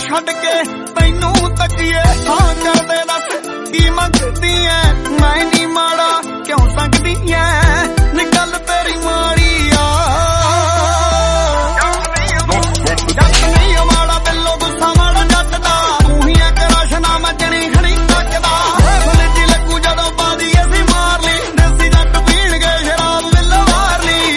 ਛੱਡ ਕੇ ਤੈਨੂੰ ਤੱਕੀਏ ਹਾਂ ਕਰਦੇ ਦੱਸ ਕੀ ਮੰਗਦੀ ਐ